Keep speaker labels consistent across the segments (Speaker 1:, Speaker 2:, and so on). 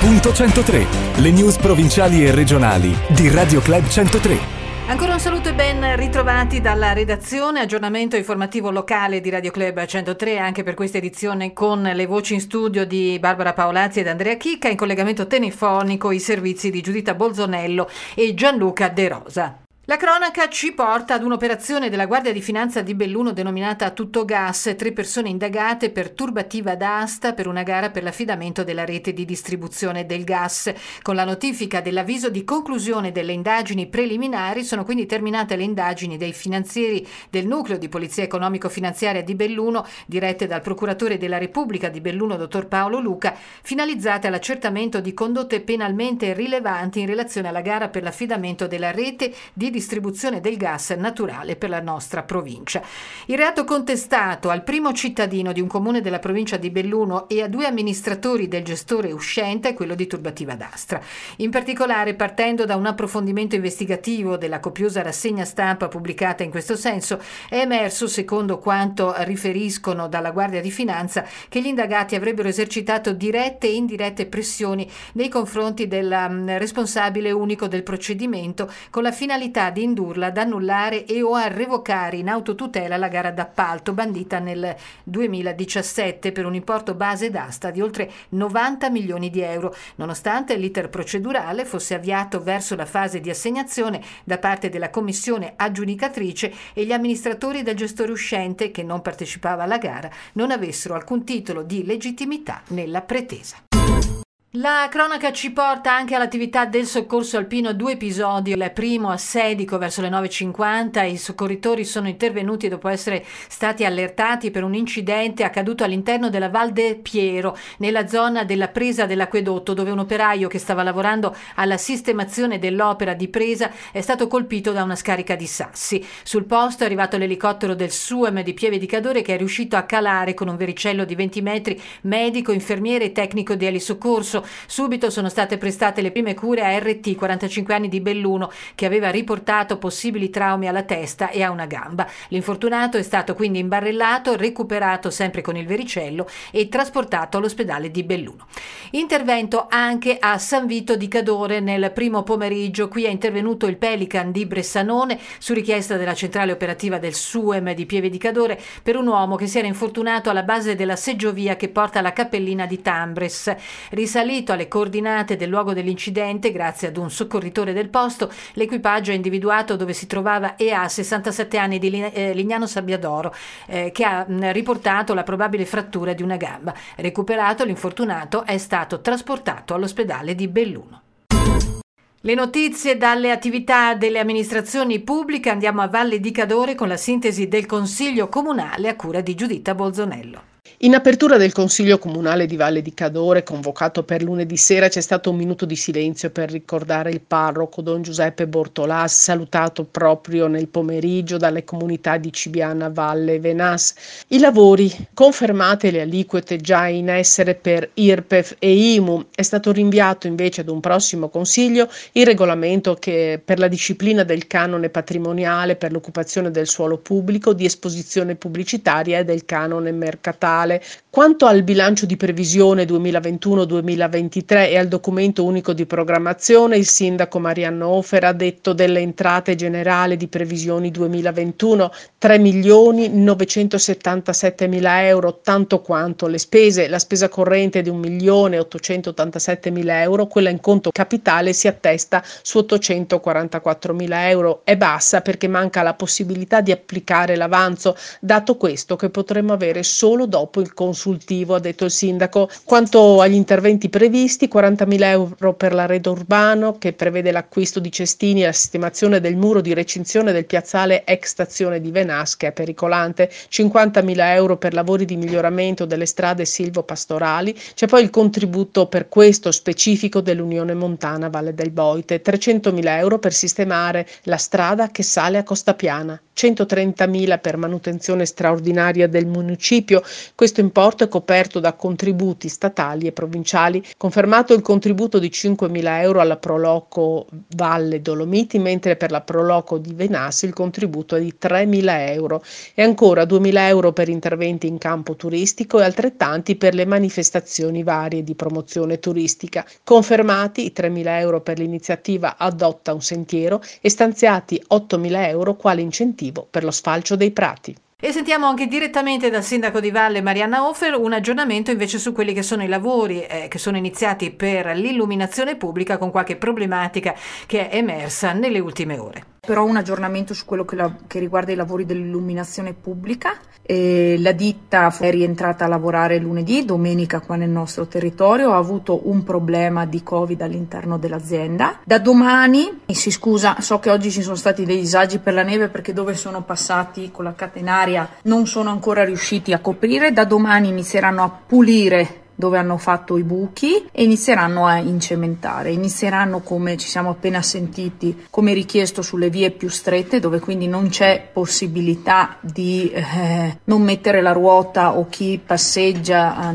Speaker 1: Punto 103, le news provinciali e regionali di Radio Club 103.
Speaker 2: Ancora un saluto e ben ritrovati dalla redazione, aggiornamento informativo locale di Radio Club 103 anche per questa edizione con le voci in studio di Barbara Paolazzi ed Andrea Chicca, in collegamento telefonico i servizi di Giuditta Bolzonello e Gianluca De Rosa. La cronaca ci porta ad un'operazione della Guardia di Finanza di Belluno denominata Tutto Gas, 3 persone indagate per turbativa d'asta per una gara per l'affidamento della rete di distribuzione del gas. Con la notifica dell'avviso di conclusione delle indagini preliminari sono quindi terminate le indagini dei finanzieri del nucleo di polizia economico-finanziaria di Belluno, dirette dal procuratore della Repubblica di Belluno, dottor Paolo Luca, finalizzate all'accertamento di condotte penalmente rilevanti in relazione alla gara per l'affidamento della rete di distribuzione del gas naturale per la nostra provincia. Il reato contestato al primo cittadino di un comune della provincia di Belluno e a 2 amministratori del gestore uscente è quello di turbativa d'asta. In particolare, partendo da un approfondimento investigativo della copiosa rassegna stampa pubblicata in questo senso, è emerso, secondo quanto riferiscono dalla Guardia di Finanza, che gli indagati avrebbero esercitato dirette e indirette pressioni nei confronti del responsabile unico del procedimento con la finalità di indurla ad annullare e o a revocare in autotutela la gara d'appalto bandita nel 2017 per un importo base d'asta di oltre 90 milioni di euro, nonostante l'iter procedurale fosse avviato verso la fase di assegnazione da parte della commissione aggiudicatrice e gli amministratori del gestore uscente, che non partecipava alla gara, non avessero alcun titolo di legittimità nella pretesa. La cronaca ci porta anche all'attività del soccorso alpino, 2 episodi, il primo a Sedico verso le 9:50, i soccorritori sono intervenuti dopo essere stati allertati per un incidente accaduto all'interno della Val de Piero, nella zona della presa dell'acquedotto, dove un operaio che stava lavorando alla sistemazione dell'opera di presa è stato colpito da una scarica di sassi. Sul posto è arrivato l'elicottero del SUEM di Pieve di Cadore, che è riuscito a calare con un vericello di 20 metri medico, infermiere e tecnico di elisoccorso. Subito sono state prestate le prime cure a RT, 45 anni di Belluno, che aveva riportato possibili traumi alla testa e a una gamba. L'infortunato è stato quindi imbarrellato, recuperato sempre con il vericello e trasportato all'ospedale di Belluno. Intervento anche a San Vito di Cadore nel primo pomeriggio. Qui è intervenuto il Pelican di Bressanone su richiesta della centrale operativa del SUEM di Pieve di Cadore per un uomo che si era infortunato alla base della seggiovia che porta alla cappellina di Tambres. Risalito alle coordinate del luogo dell'incidente grazie ad un soccorritore del posto, l'equipaggio ha individuato dove si trovava EA, 67 anni, di Lignano Sabbiadoro, che ha riportato la probabile frattura di una gamba. Recuperato, l'infortunato è stato trasportato all'ospedale di Belluno. Le notizie dalle attività delle amministrazioni pubbliche. Andiamo a Valle di Cadore con la sintesi del Consiglio Comunale a cura di Giuditta Bolzonello.
Speaker 3: In apertura del Consiglio Comunale di Valle di Cadore, convocato per lunedì sera, c'è stato un minuto di silenzio per ricordare il parroco Don Giuseppe Bortolà, salutato proprio nel pomeriggio dalle comunità di Cibiana, Valle e Venas. I lavori, confermate le aliquote già in essere per IRPEF e IMU, è stato rinviato invece ad un prossimo Consiglio il regolamento che per la disciplina del canone patrimoniale per l'occupazione del suolo pubblico, di esposizione pubblicitaria e del canone mercatale. Quanto al bilancio di previsione 2021-2023 e al documento unico di programmazione, il sindaco Mariano Ofer ha detto delle entrate generali di previsioni 2021 3.977.000 euro, tanto quanto le spese. La spesa corrente di 1.887.000 euro, quella in conto capitale si attesta su 844.000 euro. È bassa perché manca la possibilità di applicare l'avanzo, dato questo che potremmo avere solo dopo il consultivo, ha detto il sindaco. Quanto agli interventi previsti, 40.000 euro per l'arredo urbano, che prevede l'acquisto di cestini e la sistemazione del muro di recinzione del piazzale ex stazione di Venas, che è pericolante, 50.000 euro per lavori di miglioramento delle strade silvopastorali, c'è poi il contributo per questo specifico dell'Unione Montana Valle del Boite, 300.000 euro per sistemare la strada che sale a Costapiana, 130.000 per manutenzione straordinaria del municipio. Questo importo è coperto da contributi statali e provinciali. Confermato il contributo di 5.000 euro alla Proloco Valle Dolomiti, mentre per la Proloco di Venas il contributo è di 3.000 euro e ancora 2.000 euro per interventi in campo turistico e altrettanti per le manifestazioni varie di promozione turistica. Confermati i 3.000 euro per l'iniziativa Adotta un sentiero e stanziati 8.000 euro quale incentivo per lo sfalcio dei prati.
Speaker 2: E sentiamo anche direttamente dal sindaco di Valle Marianna Hofer un aggiornamento invece su quelli che sono i lavori che sono iniziati per l'illuminazione pubblica, con qualche problematica che è emersa nelle ultime ore.
Speaker 4: Però un aggiornamento su quello che riguarda i lavori dell'illuminazione pubblica. La ditta è rientrata a lavorare lunedì, domenica qua nel nostro territorio, ha avuto un problema di Covid all'interno dell'azienda. Da domani, si scusa, so che oggi ci sono stati dei disagi per la neve perché dove sono passati con la catenaria non sono ancora riusciti a coprire, da domani inizieranno a pulire dove hanno fatto i buchi e inizieranno a incementare. Inizieranno, come ci siamo appena sentiti, come richiesto sulle vie più strette, dove quindi non c'è possibilità di non mettere la ruota o chi passeggia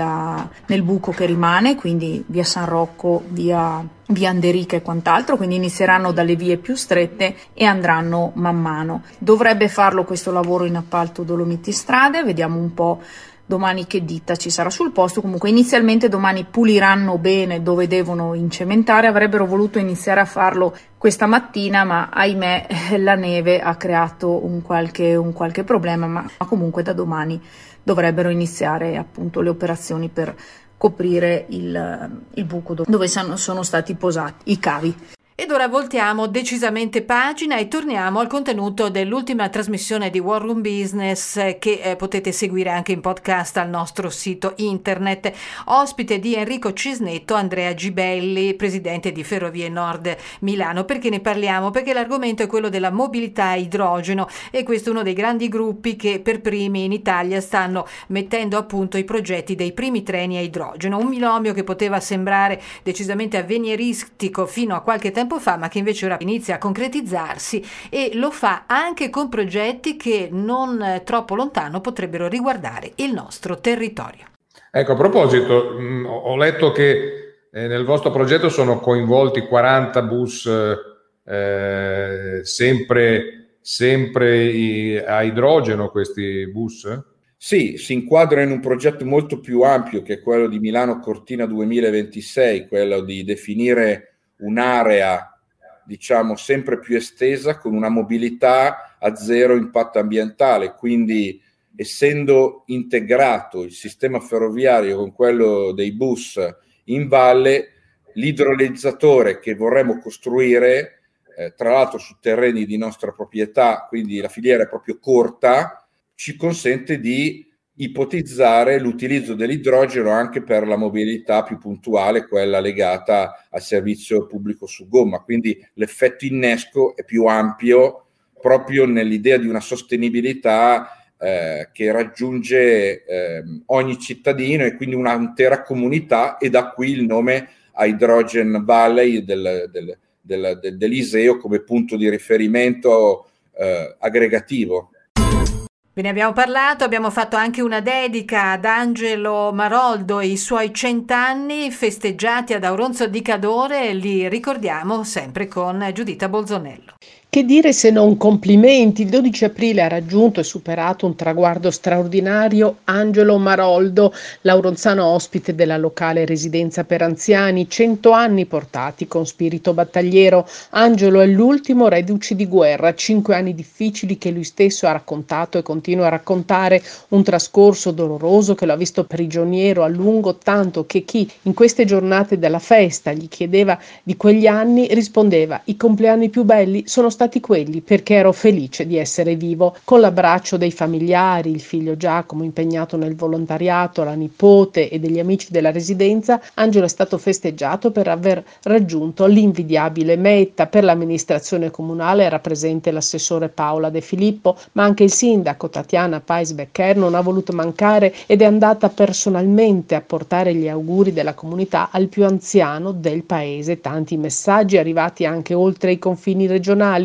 Speaker 4: nel buco che rimane, quindi via San Rocco, via Anderica e quant'altro, quindi inizieranno dalle vie più strette e andranno man mano. Dovrebbe farlo questo lavoro in appalto Dolomiti Strade, vediamo un po' domani che ditta ci sarà sul posto. Comunque inizialmente domani puliranno bene dove devono incementare, avrebbero voluto iniziare a farlo questa mattina, ma ahimè la neve ha creato un qualche problema, ma comunque da domani dovrebbero iniziare appunto le operazioni per coprire il buco dove sono stati posati i cavi.
Speaker 2: Ed ora voltiamo decisamente pagina e torniamo al contenuto dell'ultima trasmissione di War Room Business che potete seguire anche in podcast al nostro sito internet. Ospite di Enrico Cisnetto, Andrea Gibelli, presidente di Ferrovie Nord Milano. Perché ne parliamo? Perché l'argomento è quello della mobilità a idrogeno e questo è uno dei grandi gruppi che per primi in Italia stanno mettendo a punto i progetti dei primi treni a idrogeno. Un binomio che poteva sembrare decisamente avveniristico fino a qualche tempo fa, ma che invece ora inizia a concretizzarsi e lo fa anche con progetti che non troppo lontano potrebbero riguardare il nostro territorio.
Speaker 5: Ecco, a proposito, ho letto che nel vostro progetto sono coinvolti 40 bus sempre a idrogeno, questi bus?
Speaker 6: Sì, si inquadra in un progetto molto più ampio che è quello di Milano Cortina 2026, quello di definire un'area, diciamo, sempre più estesa con una mobilità a zero impatto ambientale, quindi essendo integrato il sistema ferroviario con quello dei bus in valle, l'idrolizzatore che vorremmo costruire, tra l'altro su terreni di nostra proprietà, quindi la filiera è proprio corta, ci consente di ipotizzare l'utilizzo dell'idrogeno anche per la mobilità più puntuale, quella legata al servizio pubblico su gomma. Quindi l'effetto innesco è più ampio proprio nell'idea di una sostenibilità che raggiunge ogni cittadino e quindi un'intera comunità, e da qui il nome Hydrogen Valley dell'Iseo come punto di riferimento aggregativo.
Speaker 2: Ve ne abbiamo parlato, abbiamo fatto anche una dedica ad Angelo Maroldo e i suoi 100 anni festeggiati ad Auronzo di Cadore, li ricordiamo sempre con Giuditta Bolzonello.
Speaker 3: Che dire se non complimenti? Il 12 aprile ha raggiunto e superato un traguardo straordinario Angelo Maroldo, lauronzano ospite della locale residenza per anziani, 100 anni portati con spirito battagliero. Angelo è l'ultimo reduce di guerra, 5 anni difficili che lui stesso ha raccontato e continua a raccontare, un trascorso doloroso che lo ha visto prigioniero a lungo, tanto che chi in queste giornate della festa gli chiedeva di quegli anni rispondeva: i compleanni più belli sono stati quelli perché ero felice di essere vivo. Con l'abbraccio dei familiari, il figlio Giacomo impegnato nel volontariato, la nipote e degli amici della residenza, Angelo è stato festeggiato per aver raggiunto l'invidiabile meta. Per l'amministrazione comunale era presente l'assessore Paola De Filippo, ma anche il sindaco Tatiana Pais-Becker non ha voluto mancare ed è andata personalmente a portare gli auguri della comunità al più anziano del paese. Tanti messaggi arrivati anche oltre i confini regionali.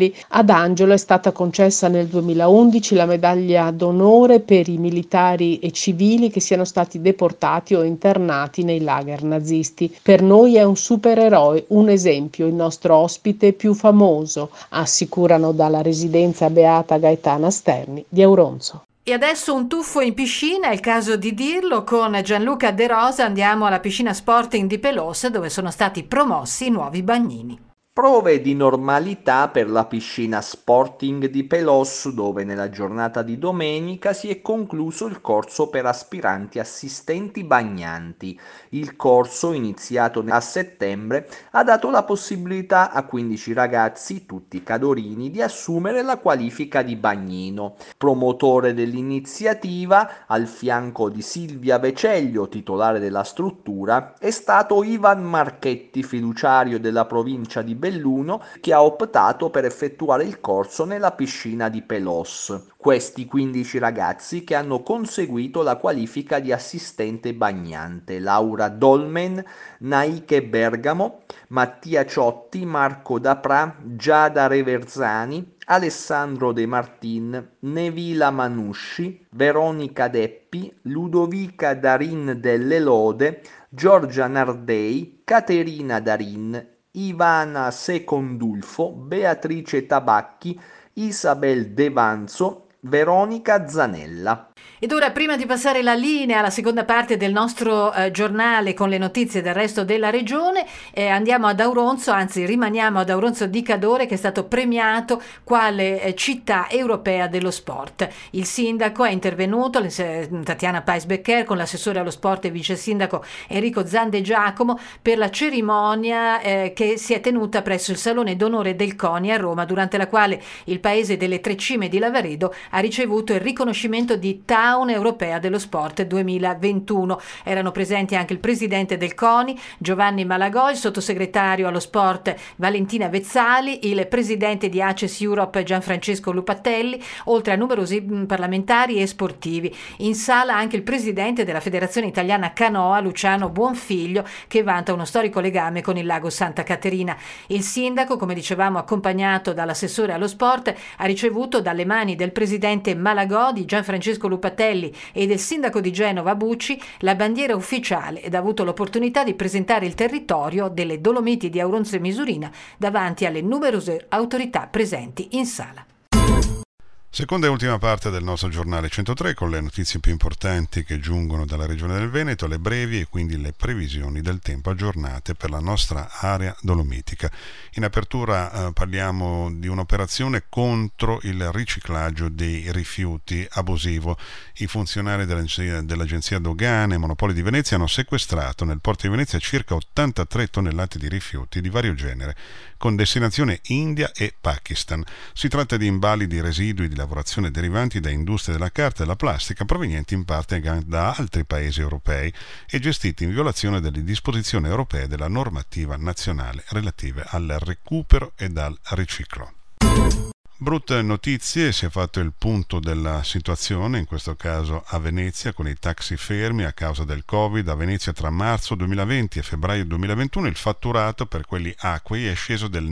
Speaker 3: nazionali. Ad Angelo è stata concessa nel 2011 la medaglia d'onore per i militari e civili che siano stati deportati o internati nei lager nazisti. Per noi è un supereroe, un esempio, il nostro ospite più famoso, assicurano dalla residenza Beata Gaetana Sterni di Auronzo.
Speaker 2: E adesso un tuffo in piscina, è il caso di dirlo, con Gianluca De Rosa andiamo alla piscina Sporting di Pelos, dove sono stati promossi i nuovi bagnini.
Speaker 7: Prove di normalità per la piscina Sporting di Pelos, dove nella giornata di domenica si è concluso il corso per aspiranti assistenti bagnanti. Il corso, iniziato a settembre, ha dato la possibilità a 15 ragazzi, tutti cadorini, di assumere la qualifica di bagnino. Promotore dell'iniziativa, al fianco di Silvia Veceglio, titolare della struttura, è stato Ivan Marchetti, fiduciario della provincia di Belluno, che ha optato per effettuare il corso nella piscina di Pelos. Questi 15 ragazzi che hanno conseguito la qualifica di assistente bagnante: Laura Dolmen, Naike Bergamo, Mattia Ciotti, Marco Dapra, Giada Reversani, Alessandro De Martin, Nevila Manusci, Veronica Deppi, Ludovica Darin delle Lode, Giorgia Nardei, Caterina Darin, Ivana Secondulfo, Beatrice Tabacchi, Isabel Devanzo, Veronica Zanella.
Speaker 2: Ed ora, prima di passare la linea alla seconda parte del nostro giornale con le notizie del resto della regione, andiamo ad Auronzo, anzi rimaniamo ad Auronzo di Cadore, che è stato premiato quale città europea dello sport. Il sindaco è intervenuto, Tatiana Pais-Becker, con l'assessore allo sport e vice sindaco Enrico Zande Giacomo, per la cerimonia che si è tenuta presso il Salone d'Onore del CONI a Roma, durante la quale il paese delle Tre Cime di Lavaredo ha ricevuto il riconoscimento di Town Europea dello Sport 2021. Erano presenti anche il presidente del CONI Giovanni Malagò, il sottosegretario allo sport Valentina Vezzali, il presidente di ACES Europe Gianfrancesco Lupatelli, oltre a numerosi parlamentari e sportivi. In sala anche il presidente della Federazione Italiana Canoa Luciano Buonfiglio, che vanta uno storico legame con il lago Santa Caterina. Il sindaco, come dicevamo, accompagnato dall'assessore allo sport, ha ricevuto dalle mani del presidente Malagò, di Gianfrancesco Lupatelli e del sindaco di Genova Bucci la bandiera ufficiale ed ha avuto l'opportunità di presentare il territorio delle Dolomiti di Auronzo e Misurina davanti alle numerose autorità presenti in sala.
Speaker 8: Seconda e ultima parte del nostro giornale 103, con le notizie più importanti che giungono dalla regione del Veneto, le brevi e quindi le previsioni del tempo aggiornate per la nostra area dolomitica. In apertura parliamo di un'operazione contro il riciclaggio dei rifiuti abusivo. I funzionari dell'Agenzia Dogane e Monopoli di Venezia hanno sequestrato nel porto di Venezia circa 83 tonnellate di rifiuti di vario genere, con destinazione India e Pakistan. Si tratta di invalidi residui di lavorazione derivanti da industrie della carta e della plastica, provenienti in parte da altri paesi europei e gestiti in violazione delle disposizioni europee della normativa nazionale relative al recupero e al riciclo. Brutte notizie, si è fatto il punto della situazione, in questo caso a Venezia, con i taxi fermi a causa del Covid. A Venezia tra marzo 2020 e febbraio 2021 il fatturato per quelli acquei è sceso del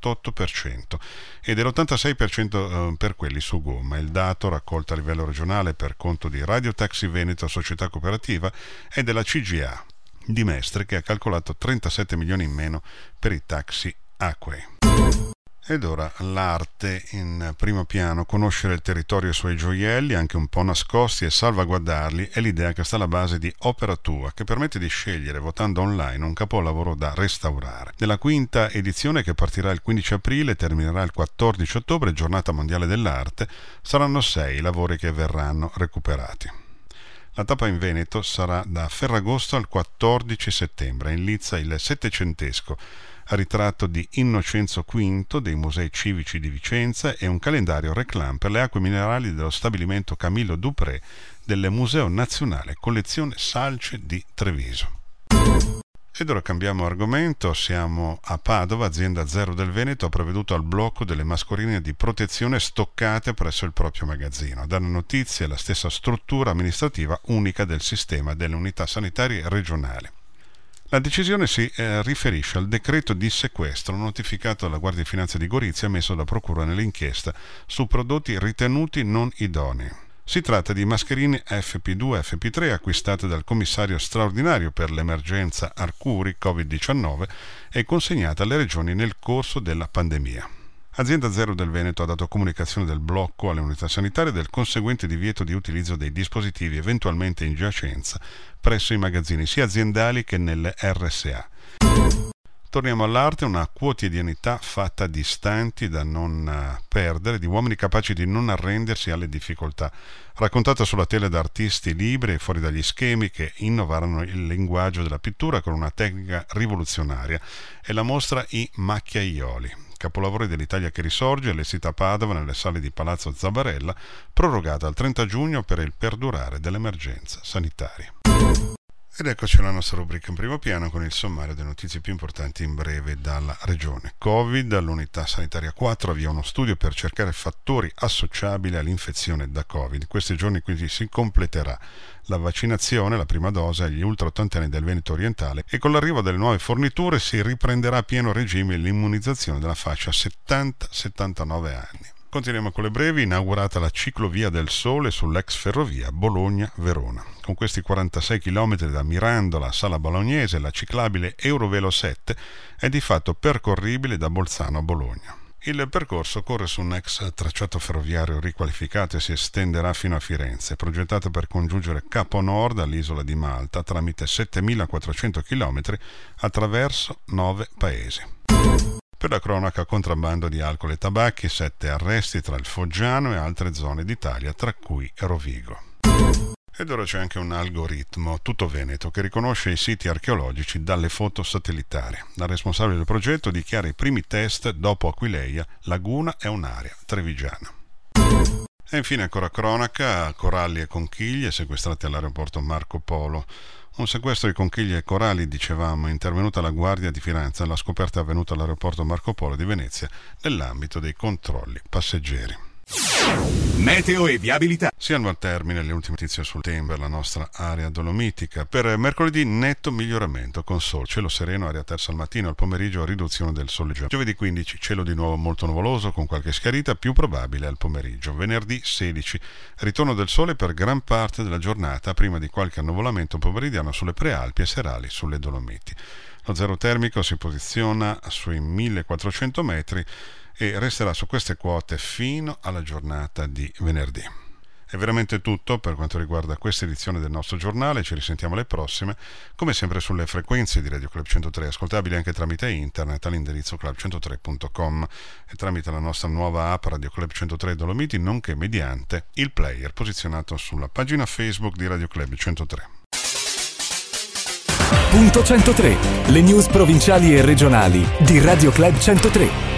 Speaker 8: 98% e dell'86% per quelli su gomma. Il dato, raccolto a livello regionale per conto di Radio Taxi Veneto Società Cooperativa, è della CGA di Mestre, che ha calcolato 37 milioni in meno per i taxi acquei. Ed ora l'arte in primo piano. Conoscere il territorio e i suoi gioielli, anche un po' nascosti, e salvaguardarli è l'idea che sta alla base di Opera Tua, che permette di scegliere, votando online, un capolavoro da restaurare. Nella quinta edizione, che partirà il 15 aprile e terminerà il 14 ottobre, giornata mondiale dell'arte, saranno 6 i lavori che verranno recuperati. La tappa in Veneto sarà da Ferragosto al 14 settembre. In Lizza il settecentesco ritratto di Innocenzo V dei Musei Civici di Vicenza e un calendario réclame per le acque minerali dello stabilimento Camillo Dupré del Museo Nazionale Collezione Salce di Treviso. Ed ora cambiamo argomento, siamo a Padova. Azienda Zero del Veneto ha provveduto al blocco delle mascherine di protezione stoccate presso il proprio magazzino. A dare notizie la stessa struttura amministrativa unica del sistema delle unità sanitarie regionali. La decisione si riferisce al decreto di sequestro notificato dalla Guardia di Finanza di Gorizia emesso da Procura nell'inchiesta su prodotti ritenuti non idonei. Si tratta di mascherine FP2 e FP3 acquistate dal commissario straordinario per l'emergenza Arcuri Covid-19 e consegnate alle regioni nel corso della pandemia. Azienda Zero del Veneto ha dato comunicazione del blocco alle unità sanitarie del conseguente divieto di utilizzo dei dispositivi eventualmente in giacenza presso i magazzini sia aziendali che nelle RSA. Torniamo all'arte, una quotidianità fatta di istanti da non perdere, di uomini capaci di non arrendersi alle difficoltà, raccontata sulla tela da artisti liberi e fuori dagli schemi che innovarono il linguaggio della pittura con una tecnica rivoluzionaria, e la mostra I Macchiaioli, capolavori dell'Italia che risorge, allestita a Padova nelle sale di Palazzo Zabarella, prorogata al 30 giugno per il perdurare dell'emergenza sanitaria. Ed eccoci alla nostra rubrica in primo piano con il sommario delle notizie più importanti in breve dalla regione. Covid, l'unità sanitaria 4 avvia uno studio per cercare fattori associabili all'infezione da Covid. In questi giorni quindi si completerà la vaccinazione, la prima dose agli ultra-ottantenni del Veneto orientale, e con l'arrivo delle nuove forniture si riprenderà a pieno regime l'immunizzazione della fascia 70-79 anni. Continuiamo con le brevi. Inaugurata la ciclovia del Sole sull'ex ferrovia Bologna-Verona. Con questi 46 km da Mirandola a Sala Bolognese, la ciclabile Eurovelo 7 è di fatto percorribile da Bolzano a Bologna. Il percorso corre su un ex tracciato ferroviario riqualificato e si estenderà fino a Firenze, progettato per congiungere Capo Nord all'isola di Malta tramite 7.400 km attraverso 9 paesi. Per la cronaca, contrabbando di alcol e tabacchi, 7 arresti tra il Foggiano e altre zone d'Italia, tra cui Rovigo. Ed ora c'è anche un algoritmo tutto veneto che riconosce i siti archeologici dalle foto satellitari. La responsabile del progetto dichiara i primi test dopo Aquileia, Laguna è un'area trevigiana. E infine ancora cronaca, coralli e conchiglie sequestrati all'aeroporto Marco Polo. Un sequestro di conchiglie e coralli, dicevamo, è intervenuta la Guardia di Finanza. La scoperta è avvenuta all'aeroporto Marco Polo di Venezia nell'ambito dei controlli passeggeri.
Speaker 1: Meteo e viabilità.
Speaker 8: Siamo al termine, le ultime notizie sul tempo, la nostra area dolomitica. Per mercoledì netto miglioramento con sole, cielo sereno, aria tersa al mattino, al pomeriggio riduzione del soleggiamento. Giovedì 15 cielo di nuovo molto nuvoloso con qualche schiarita, più probabile al pomeriggio. Venerdì 16 ritorno del sole per gran parte della giornata, prima di qualche annuvolamento pomeridiano sulle prealpi e serali sulle Dolomiti. Lo zero termico si posiziona sui 1400 metri e resterà su queste quote fino alla giornata di venerdì. È veramente tutto per quanto riguarda questa edizione del nostro giornale. Ci risentiamo alle prossime, come sempre sulle frequenze di Radio Club 103, ascoltabili anche tramite internet all'indirizzo club103.com e tramite la nostra nuova app Radio Club 103 Dolomiti, nonché mediante il player posizionato sulla pagina Facebook di Radio Club 103.
Speaker 1: Punto 103, le news provinciali e regionali di Radio Club 103.